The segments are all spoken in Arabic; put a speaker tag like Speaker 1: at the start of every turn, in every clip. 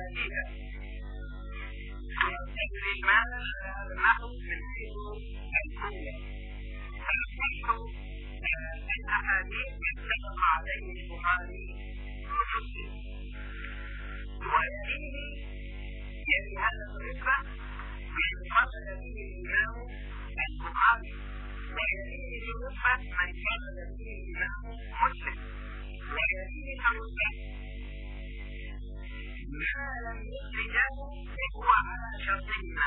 Speaker 1: فيها ويستدري ماذا نحن من حيث الجملة فنحن الأحاديث اتفق عليه البخاري ومسلم يلي هذا الرتبة من قصد به الإمام البخاري ويليه الرتبة من قصد به الإمام مسلم ويليه الرتبة ما لم يخرجه وهو على شرطهما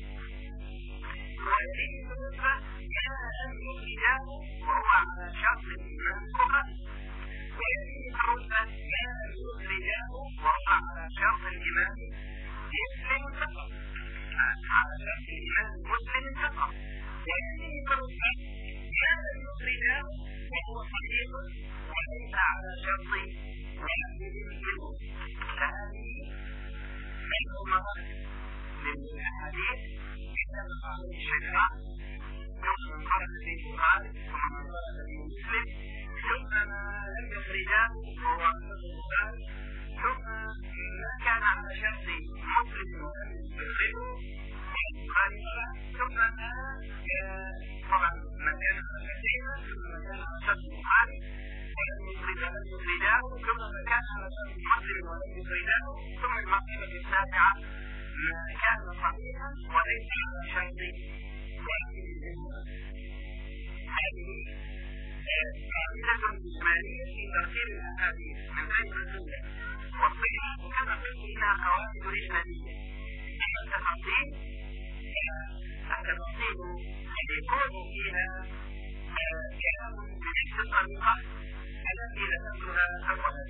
Speaker 1: ويليه الرتبة ما لم يخرجه وهو على شرط الإمام البخاري ويليه الرتبة ما لم يخرجه وهو على شرط الإمام مسلم فقط على شرط الإمام مسلم فقط ويليه الرتبة ما لم يخرجه وهو صحيح وليس على شرط واحد منهم فهذه المراتب من الأحاديث اتفق عليه الشيخان ثم من خرج في البخاري ثم من خرج في مسلم ثم ما لم يخرجه وهو على شرط البخاري ثم ما كان على شرط مسلم ولم يخرجه البخاري ثم طبعا ما كان على شرطهما ثم ما كان على شرط البخاري ولم يخرجه ثم ما كان على شرط مسلم ولم يخرجه ثم المرتبة السابعة ما كان صحيحا وليس على شرط واحد منهما. هذه قاعدة إجمالية في ترتيب الأحاديث من غير الجملة والصحة كما فيها قواعد إجمالية. أما التفصيل التفصيل يكون فيها كلام بنفس الطريقة التي ذكرتها أولا.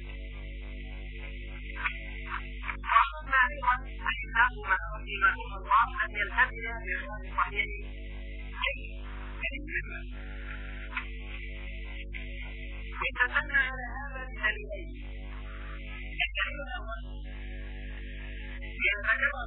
Speaker 1: وقلنا أيضا أنه ما رحمه الله أن يلتزم بغير الصحيح كلمة واتفقنا على هذا بدليلين. الدليل الأول يتكرر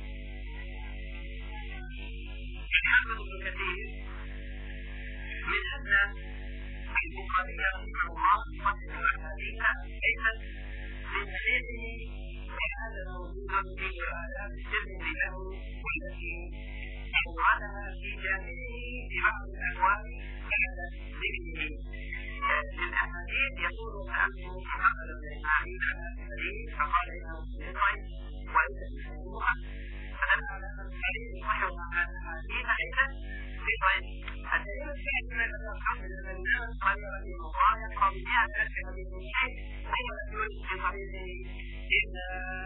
Speaker 1: الحافظ ابن كثير من أن البخاري رحمه الله يصحح الأحاديث ليست لتاريخه وهذا موجود في روايات الترمذي له والتي أوردها في جامعه ببعض الأبواب بعد ذكره للأحاديث. يقول سألته محمد بن إسماعيل عن الحديث فقال إنه صحيح وليس بموضوع فدل على أن الحديث صحيح عن الأحاديث ليست بضعيف. الدليل الثاني ما ذكره من الإمام البخاري رحمه الله يقرأ ب100 حديث صحيح وهو لم يولد في طريقه إلا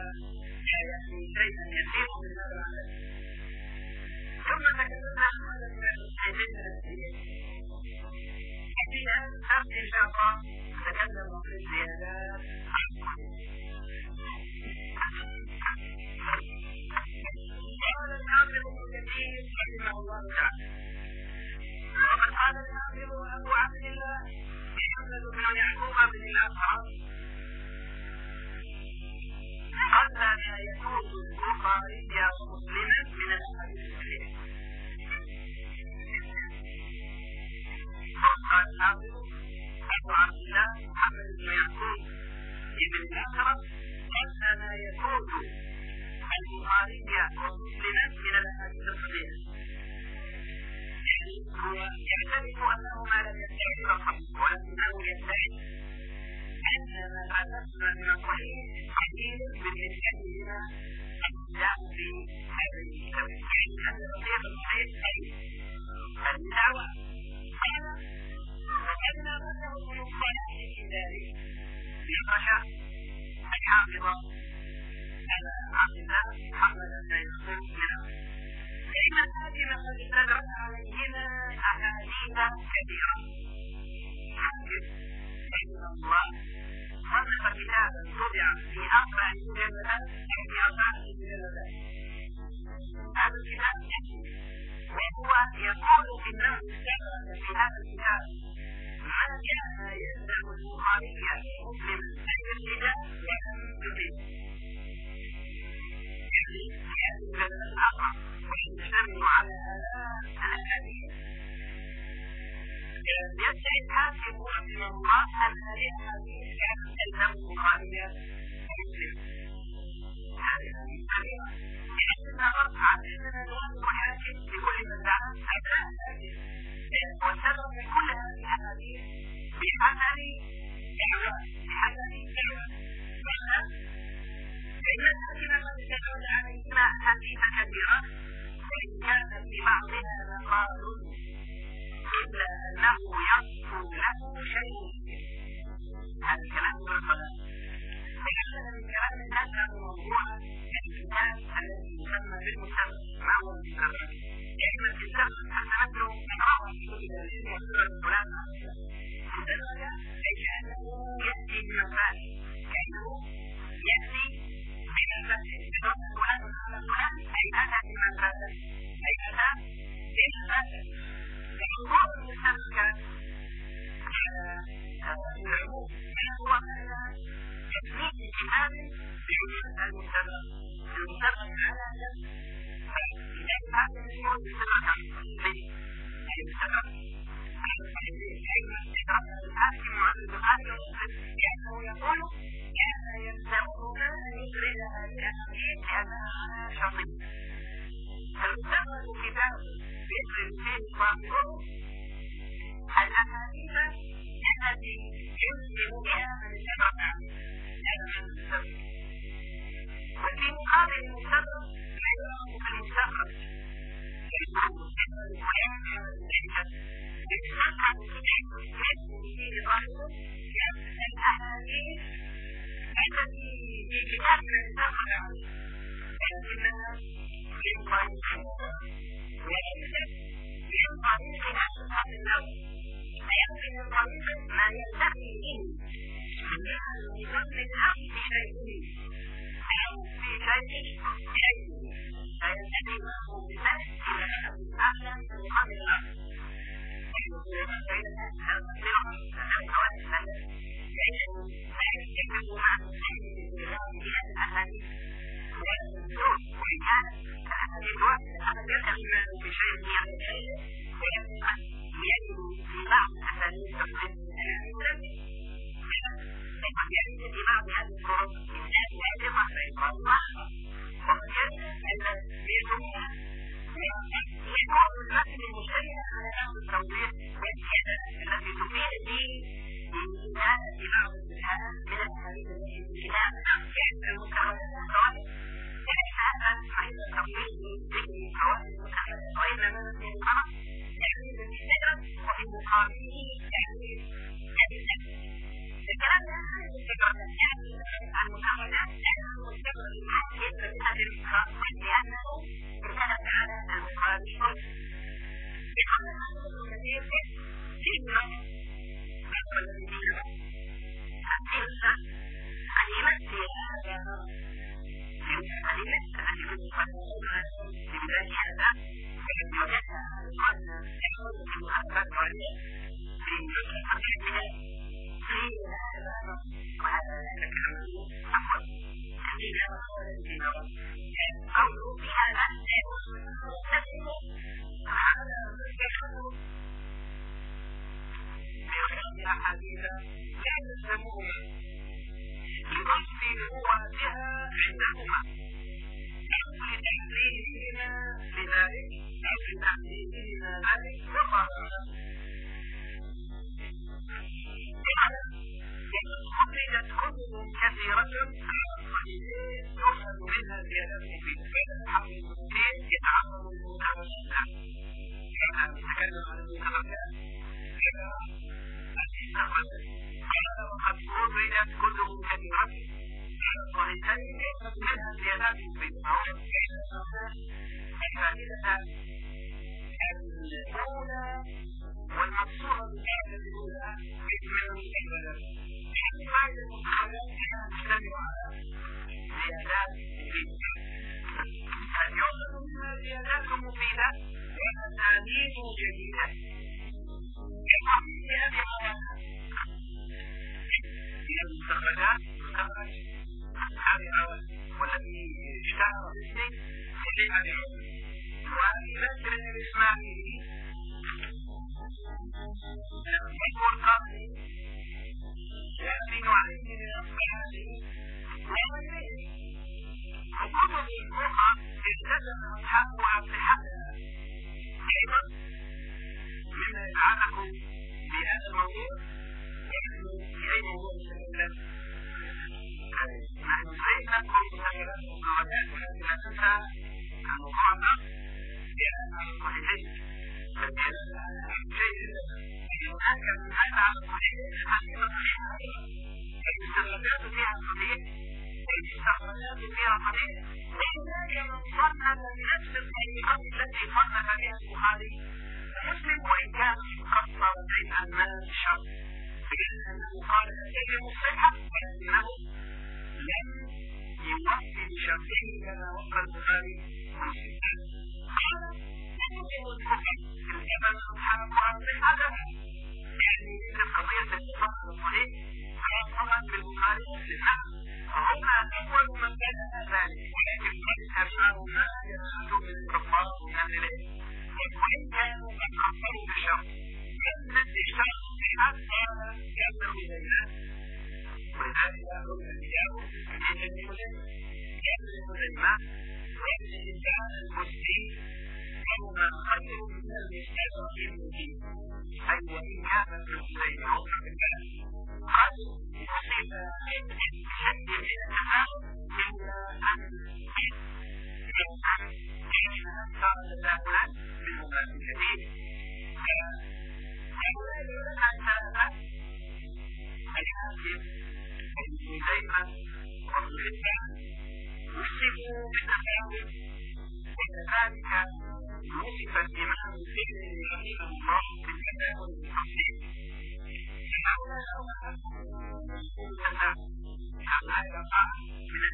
Speaker 1: شيئا يسيرا من هذا العدد. ثم تكلمنا عن هذا من الحديثين الأساسيين. في هذا الشرط إن شاء الله نتكلم في الزيادات عن قال الحافظ ابن كثير رحمه الله تعالى وقد قال الحافظ أبو عبد الله محمد بن يعقوب بن الأصعب قال لا يجوز البخاري ومسلما من الأحاديث الصحيحة. قال الحافظ أبو عبد الله محمد بن يعقوب بن الأصعب قال لا يجوز البخاري ومسلما من الأحاديث الصحيحة. هو يعترف أنهما لم يتفقا ولكنه يدعي أن ما حدثنا من الصحيح قليل بالنسبة إلى الإسلام في هذا الكتاب يعني أن الصحيح الصحيح قليل. الدعوة قال وجدنا أنه من الصلاة في ذلك نقش الحافظ عبد الله محمد بن يعقوب منه فإن الحاكم قد استدرك عليهما أحاديث كثيرة. حاكم رحمه الله صنف كتابا طبع في 4 مجلدات أو في 4 مجلدات. هذا الكتاب وهو يقول إنه استدرك في هذا الكتاب ما كان يلزم البخاري ومسلم أن يسجد ولم يطيق. يعني في هذه المجلدات الأربع ويجتمع على الأحاديث. يدعي الحاكم رحمه الله أن هذه الأحاديث كانت تلزم البخاري ومسلم. هذه أحاديث كثيرة وإن كان في بعضها مقال إلا أنه يصف له شيء. هذا الكلام بالصلاة. فكان من كلام الناس عن موضوع الكتاب الذي يسمى بالمسبب. ما هو المسبب؟ لأن في السبب حتى نبدو من رأي فلان المسبب أي كأنه يأتي بمفاد، كأنه يأتي بمفاد فلان فلان أي أتى بمفاد، أي أتى بمفاد. فموضوع المسبب كان العموم من هو تثبيت الكتاب بوجود المسبب على نفسه. فإذا هذا الموضوع يسبب أي السبب الحاكم على البخاري ومسلم لأنه يقول كان يلزمنا أن يخرج هذه الأحاديث لأنها شرطية. فالمسبب كتاب يخرج فيه الصابرون الأحاديث التي يسلم بها من الشرع. وفي مقابل المسبب ما يعرف بالمستخرج الأحاديث التي في كتاب المستخرج لكنها من طريق وليست من طريق أشخاص النوم، فيأتي من طريق ما يلتقي به من فضل الحق بشيء أو في شيء فيلتقي معه بالنفس إلى أعلى من قبل الأرض. الموضوع ده على الصحيحين هناك من هذا على الصحيحين حديثة صحيحة الاستخدامات فيها صحيح والاستخدامات فيها صحيح وهناك من صنف بنفس الطريقة التي صنف بها البخاري ومسلم وإن كان مقصر في أعمال الشر لأنه قال الكلمة الصحة ولكنه لم يوفي بشرطه كما وفى البخاري ومسلم قال مسلم الكفر الجبل سبحانه وتعالى يعني القضية التي صنف الصحيح خاصة بالبخاري ومسلم وهم أول من بدأ ذلك ولكن قد أشاروا ما يشهد من الكفار من إليه وإن كانوا قد كفروا بالشر لم اشترط حتى يبلغ إلى الناس ولذلك أقول الإجابة يبلغ الماء ويبلغ الإنسان المسلم يوم خير من المستقيم المبين أي وإن كان المسلم يوم بالله قد يصيب بشد من التفاهم إلا أن يوصل إلى أكثر تساهلا بالمقام الجديد هؤلاء الثلاثة الحاكم والمزيفة والغسان وصفوا بالتفاهم وكذلك وصف الإمام السيد رحمه الله بالتفاهم والتفصيل هؤلاء التفاهم كما يقع من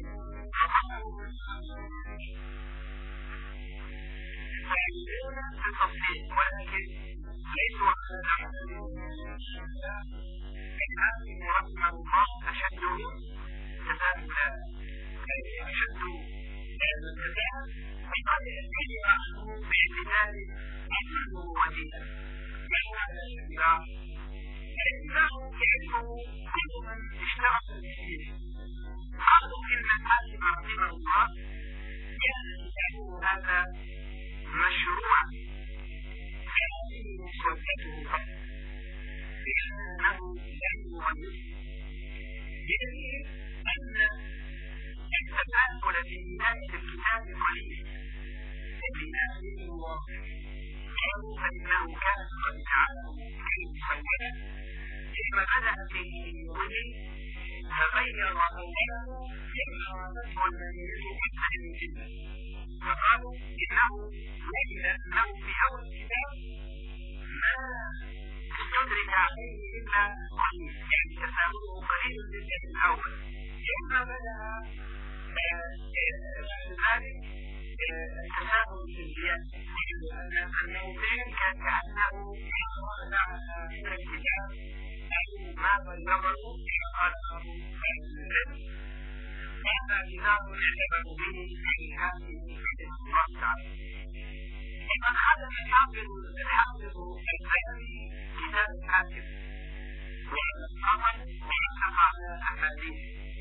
Speaker 1: ويقولون بالتفصيل ولكن ليسوا الحاكم رحمه الله أشده تفاهما أشد التفاهم وقد يأتي عنه باعتدال أصله وجهه وهو الاشتراك فإنه يعرفه كل من اشترك به قالوا إن الحاكم رحمه الله كان كتابه هذا مشروعا هذه مسودته لأنه لم يغير بدليل أن التفاعل في بداية الكتاب قليل وبناء الواقع قالوا فإنه كان قد جعله كالمسودة ثم بدأ في وجه تغير أوله لإرادته المنية والسلم جدا فقالوا إنه وجد أنه في أول الكتاب ما استدرك عليه إلا قليل يعني تساويه قليل جدا في الأول ثم بدأ بعد ذلك التساهل في الزيادة أنه ذلك كأنه أخرج من الكتاب أي ما بلغه قال أبو العلم هذا كتاب يعتبر به في هذه الرقعة وقد ختم الحافظ الذهبي كتاب الحاكم وأصل ونسق على أحاديث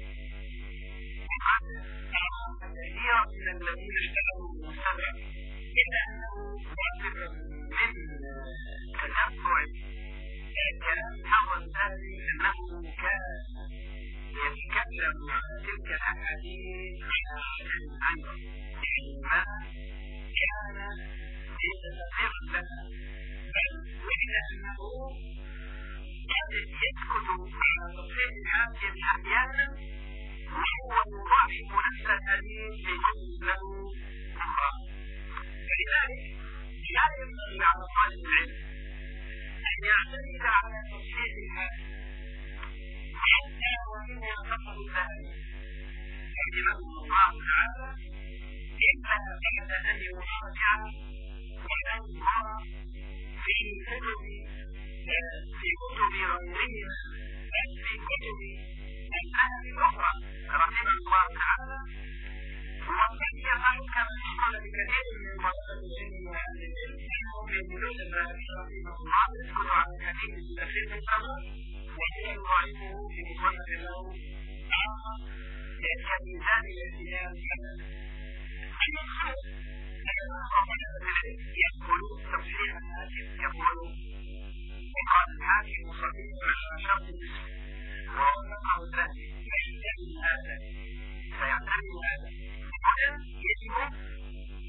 Speaker 1: وقد أرى كثيرا من الذين اشتغلوا بالمستدرك إلا أنه واثق من تتبع كلام حول ذلك أنه كان يتكلم عن تلك الأحاديث عنه ما كان يستطيع لها بل وإن أنه قد يسكت على تصحيح الحاكم أحيانا وهو يضاعف نفس الحديث في كتب له أخرى فلذلك لا ينبغي على طالب العلم أن يعتمد على تصحيح الحاكم حتى وإن يعتقد ذلك رحمه الله تعالى إلا بعد أن يراجع وينظر في كتب غيرهما بل في كتب الأهل الأخرى رحمه الله تعالى وقد يفعل كما يقول بكثير من وسائل العلم وأهل العلم أنهم يقولون ذلك رحمه الله يسكت عن الحديث الأخير من الأمر وهو يضاعفه في مصنف له آخر ليس في ذلك الاحتمال كذا المقصود أن طلبة العلم يقولون تصحيح الحاكم يقولون وقال الحاكم صحيح على شرط المسلم ووافقه الذهبي فيعتمد هذا هنا يجب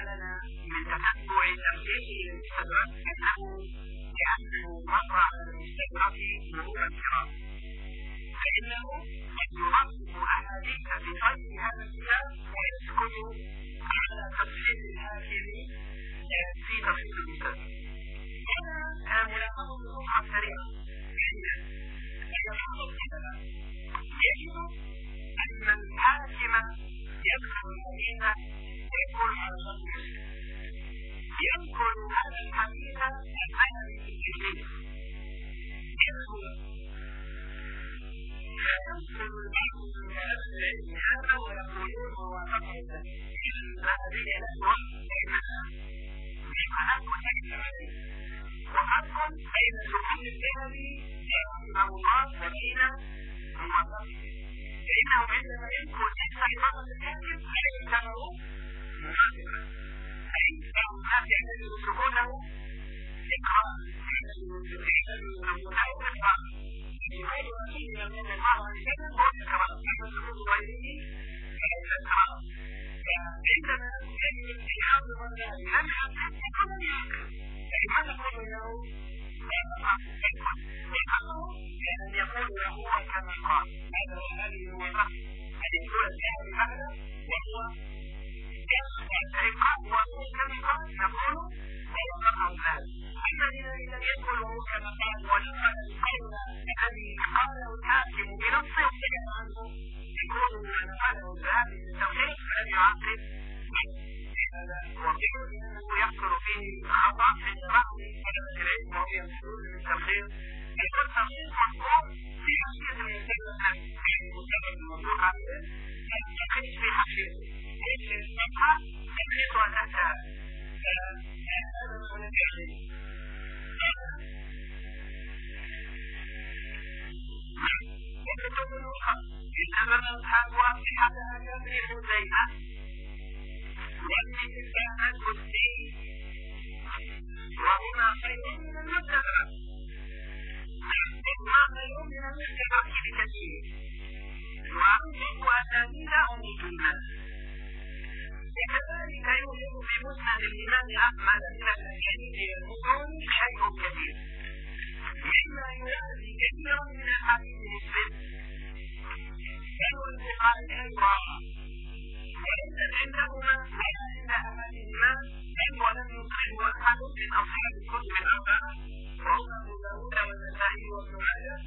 Speaker 1: لنا من تتبع تمثيل المستدرك لأنه مر على المستدرك مرور الكرام، فإنه قد يرصد أحاديث بغير هذا الكتاب ويسكت على تصحيح الحاكم في تصحيح المستدرك. هنا ملاحظة أخرى سريعة، أن بعض العلماء يجد أن الحاكم يدخل الحديث ويدخل على شرط مسلم، ينقل هذا الحديث الحديث الجديد يدخل فينقل بعض من هذا ويقولون وافقه هذه الأسوأ بينها بحق تكتب وحق بين سكون الذهبي رحمه الله وبين موافقه، فإنه عندما ينقل أيضا الحاكم فيعتبر موافقا، أي بعض الناس يعتبر سكونه إقرار أو إقرار يقول رسول الله صلى الله عليه وسلم هو إقرار، أما سكون غيره فليس إقرار. فعندما يجد في هذا الرجال لم يكن يعقل، فإما نقول له لأن يقول له كما قال هذا هذه الموافقة هذه الأولى فيها بمعنى وهو العقاب كما قال نقول ووافقه الناس. أما إذا لم يقله كما قال ونقل القول الذي قاله الحاكم بنصه وسكت عنه يقول من قاله الذهاب للتوحيد فلم يعقب ويحصل فيه خطأ عند بعض المتأخرين وهو يقول للتوحيد يقول تخصيص مذكور في حاشية المستدرك المستدرك الموضوع عليه يقيس في حاشيته ليس الصفحة يقيسها تحت هذا ما نتعلم. وكتب الأخرى يتبع أصحاب واضحة يبني حزيمة وابن كتاب القدسي وهما خير من المستدرك، وهما خير من المستدرك بكثير وأنظر أسانيد ومتونا. وكذلك يوجد في مسند الإمام أحمد من الأسانيد المتون شيء كثير مما يوازي كثيرا من أحاديث مسلم يروي البخاري أيضا وليس عندهما ولا عند أحدهما بل ولم يصله أحد من أصحاب الكتب الأربعة وهم أبو داود والنسائي وابن ماجه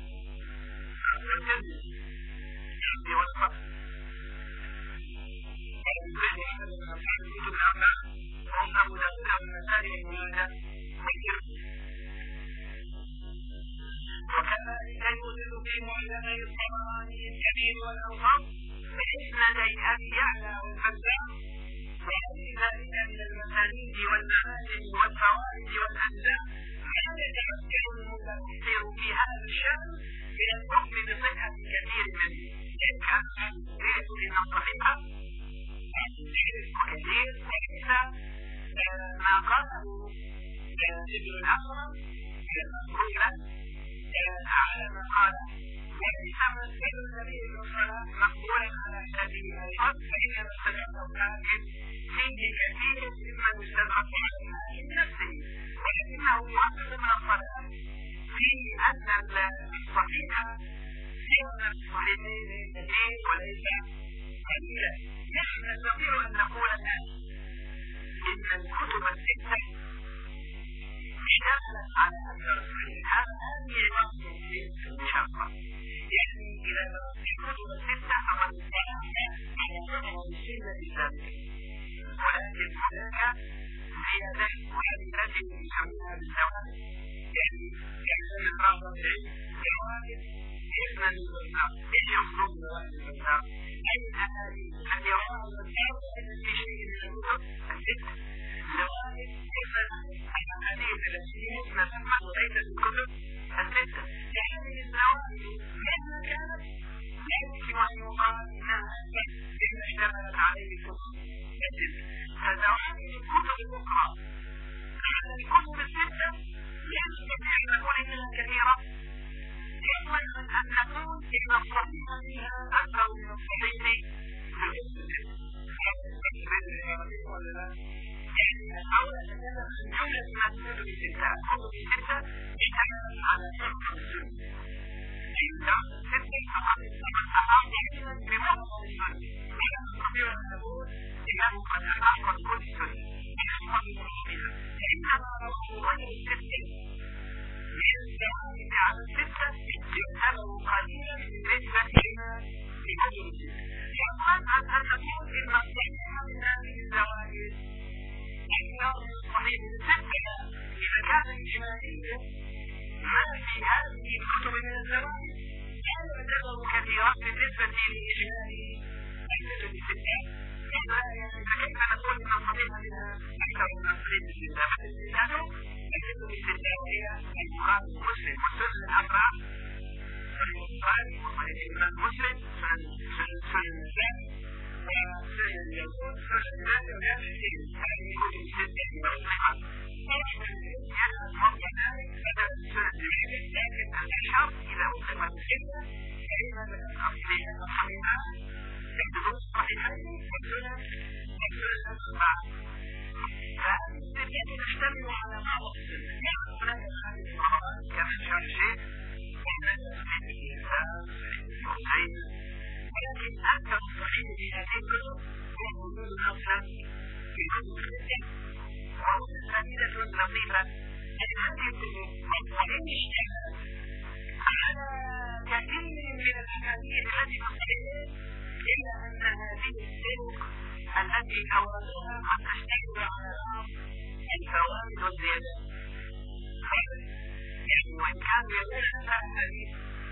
Speaker 1: والترمذي والصحيح من أصحاب الكتب الأربعة وهم أبو داود والنسائي وابن ماجه والترمذي. وكذلك يوجد في معجمي الطبراني الكبير والأوسط بإسنادي أبي يعلى والبزار وغير ذلك من المسانيد والمعالم والفوائد والأجزاء ما يتمكن المتأثر في هذا الشأن من الحكم بصحة كثير منه، إن كان الحديث من الصحيحة كثير وليس ما قاله ابن الأسرم على ما قال وليس مسجد النبي صلى الله عليه وسلم مقبولا على سبيل الحق، فإن المستدرك الحاكم فيه كثير مما يستدرك على الحاكم نفسه، ولكنه يعتبر من الصلاة في أن الصحيحة هي من الصحيحين كثير وليس قليلا. نحن نستطيع أن نقول الآن إن الكتب الستة اشتغلت على أثر الصحيح، هذه مصر في المشاقة، يعني إذا الكتب الستة فقد اشتغلت على نظر السنة الثابتة، ولكن هناك زيادات وهذه التي يسمونها بالزوائد، يعني كأن بعض العلم زوائد اسما للبزار، ايش يقصدون بزوائد البزار؟ أي الأحاديث التي يراها البزار في شيء من الكتب الستة، زوائد الأحاديث التي مسند أحمد وليست الكتب الستة، فهذه الزوائد مهما كانت لا يمكن أن يقال إنها أثبت بما اشتملت عليه الكتب الستة. فزوائد الكتب الأخرى على الكتب الستة لا نستطيع أن نقول إنها كثيرة، يضمن أن نقول إن الصحيح فيها أكثر من الصحيح في الكتب الستة. أولا جملة ما تفيد باستثناء كتب الستة اشتملت على شرط السنة. الشرط الستة فقط أحاط دائما بمعظم السنة. لا نستطيع أن نقول إنه قد أحاط كل السنة. إنما رواه غير الستة من الدلالة على الستة يعتبر قليلا بالنسبة لكتب الستة. يقال أن نقول إن الصحيح من هذه الزوايا صحيح الستة إذا كان إجماليا ما في هذه الكتب من الزوايا لا يعتبر كثيرا بالنسبة لإجمالي الكتب الستة. فكيف نقول إن الصحيح منها أكثر من صحيح الستة؟ لأنه الكتب الستة هي البخاري ومسلم والسنن الأربعة، صحيح البخاري وصحيح الإمام مسلم، سنن النسائي وسنن اليهود، سنن الناس وهذه الكتب الستة الموضوعة. موضع ذلك بدأ سنن الجميع، لكن الأشهر إذا أطلقت الستة فإن الأصلية الصحيحة يكتبون الصحيحين والسنن الأربعة. فهذه الستة تشتمل على بعض السنة. هناك أحاديث رمضان كما أشار الشيخ وهناك صحيح الإنسان والحسين، ولكن أكثر صحيح في هذه الكتب هو موجود أصلا في كتب الستة. فائدة لطيفة أن هذه الكتب وإن اشتملت على كثير من الأحاديث التي في الصحيحين إلا أن هذه الطرق التي أوردوها قد تشتمل على الفوائد والزيادات. يعني وإن كانوا يقولون أن الحديث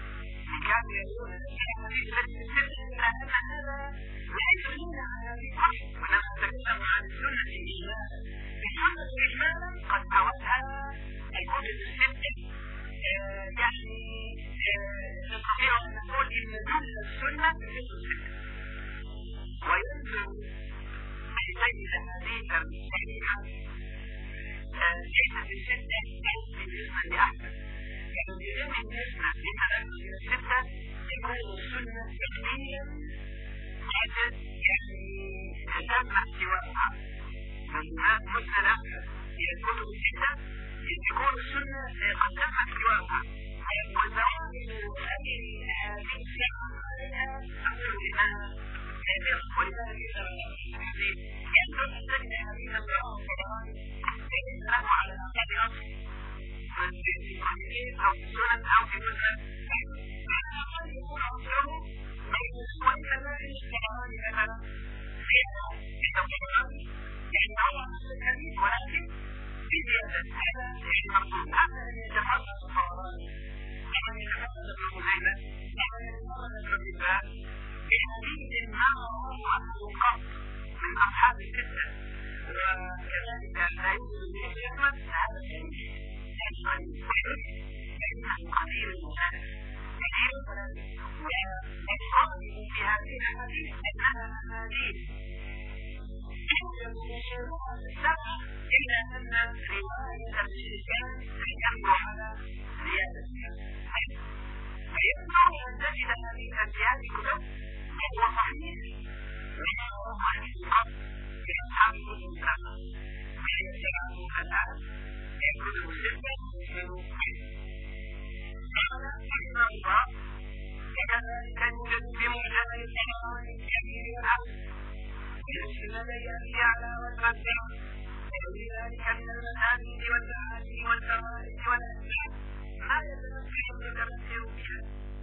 Speaker 1: التي تسلسل إلى أن هذا لا يدلون على هذه الحديث، ونحن نتكلم عن السنة إجمالا. السنة إجمالا قد أوردها الكتب الستة. يعني نستطيع أن نقول إن جملة السنة في الكتب الستة، وينزل بين حديثا صحيحا ليس في الستة بالنسبة لأحمد. يعني بالنسبة لتنازل الستة تكون السنة علميا قد تجمع سواها من مسند إلى الكتب الستة، تكون السنة قد تجمع سواها. والزوائد هذه الساعة عليها أمر الإمام كثير، ولذلك الحديث يدل على حديث الله الطبراني ليس له على أقل أصل في الصحيحين أو في السنن أو في المسند، على الأقل يكون أصله وإن كذلك الطبراني مثلا في الطبراني يعني هو أصل الحديث ولكن في زيادة. هذا المقصود. هذا يتخصص الطبراني، يعني يتخصص ابن خزيمة، يعني يتخصص ابن حبان بحديث ما رواه عنه قط من أصحاب الستة، وكذلك لا يوجد به أحمد. هذا الشيء فإنه قليل المسلم كثير، والأصل في هذه الأحاديث أنها أحاديث السبع، إلا أن رواية الإنسان تحمل على زيادتها. فيمكن أن تجد هذه الزيادة كتب وهو صحيح وما هو صحيح قط في أصحاب الكتب السبع، فيجعله الآن الكتب الستة قال رحمه الله: وكذلك يوجد بمجمل الطبراني كبير العبد يشمل يأتي على والمبدع، ولذلك من المسانيد والمعاني والفوائد والأسباب ما يتمثل المتمثل بها